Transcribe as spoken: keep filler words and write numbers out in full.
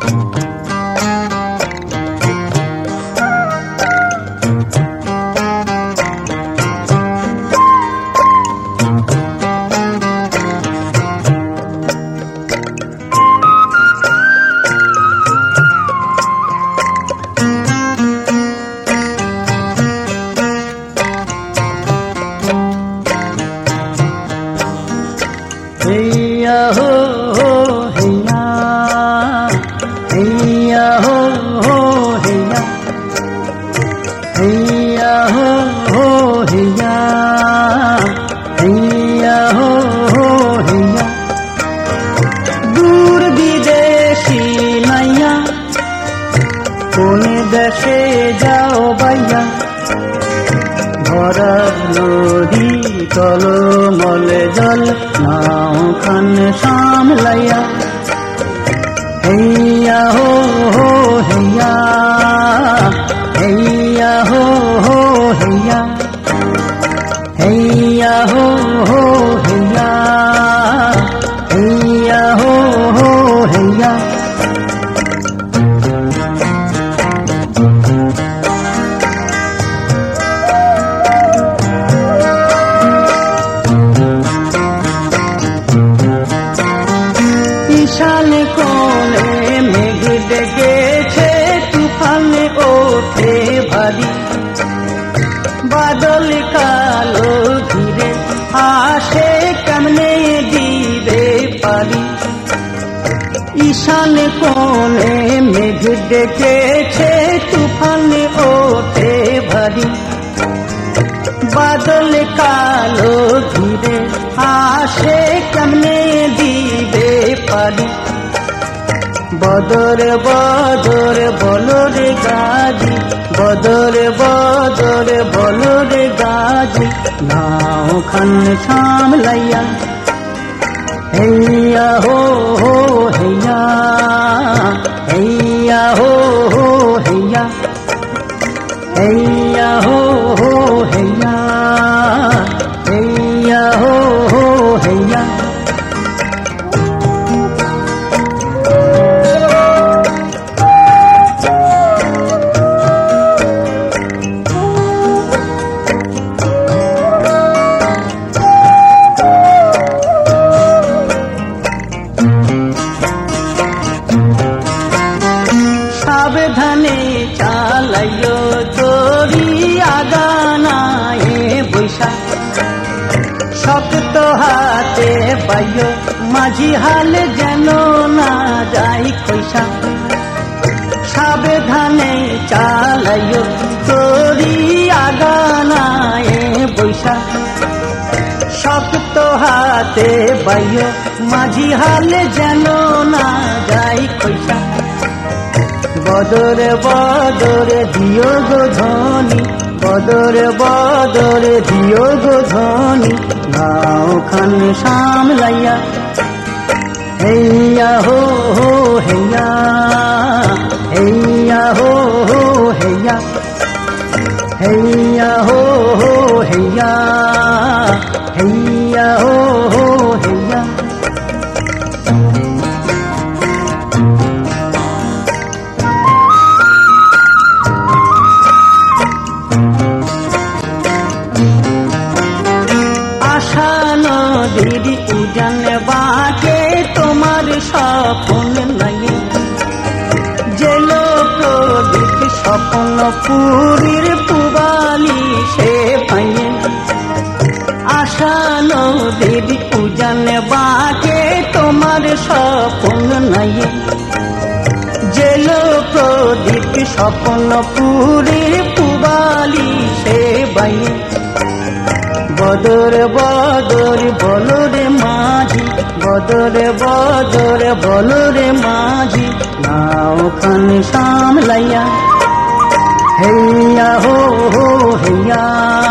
हैया हो हो हैया, हैया हो हो हैया, हैया हो हो हैया, हैया हो हो हैया। दूर विदेशी नाइया কোন দেশে যাও বাইয়া, ভরা নদী টলমল জল নাও খান সামলাইয়া। हैया हो हो हैया, हैया हो हो हैया, हैया हो हो हैया, हैया हो हो हैया। ঈশান কোণে মেঘ ডেকেছে, তুফানে ওঠে ভারী, বাদল কালো ঘিরে আসে কেমনে দিবে পারি। ঈশান কোণে মেঘ ডেকেছে, তুফানে ওঠে ভারী, বাদল কালো ঘিরে আসে কেমনে দিবে পারি। বদর বদর বলো রে গাজী, বদর বদর বলো রে গাজী, নাও খান সামলাইয়া। हैया हो हो हैया, हैया हो हो हैया, हैया हो हो हैया, हैया हो हो हैया। সাবধানে চালাইও তোরি আগানায় বৈশা, শক্ত হাতে পাইও মাঝি হাল যেন না যাই খৈসা। সাবধানে চালাইও তোরি আগানায় বৈশা, শক্ত হাতে পাইও মাঝি হাল যেন না যাই খৈসা। বদর বদর দিও গো ধ্বনি, বদর বদর দিও গো ধ্বনি, নাও খান সামলাইয়া। हैया हो हो हैया, हैया हो हो हैया, हैया हो हो हैया, हैया हो हो हैया। আশা নদীর উজান বাঁকে তোমার স্বপ্ন নাই, জেলো প্রদীপ স্বপ্ন পুরীর পুবালি সে পাইয়ে। আশা নদীর উজান বাঁকে তোমার স্বপ্ন নাই, জেলো প্রদীপ স্বপ্ন পুরীর পুবালি সে বাইয়ে। বদর বদর বলো রে মাঝি, বদর বদর বলো রে মাঝি, নাও খান সামলাইয়া। हैया हो हो हैया।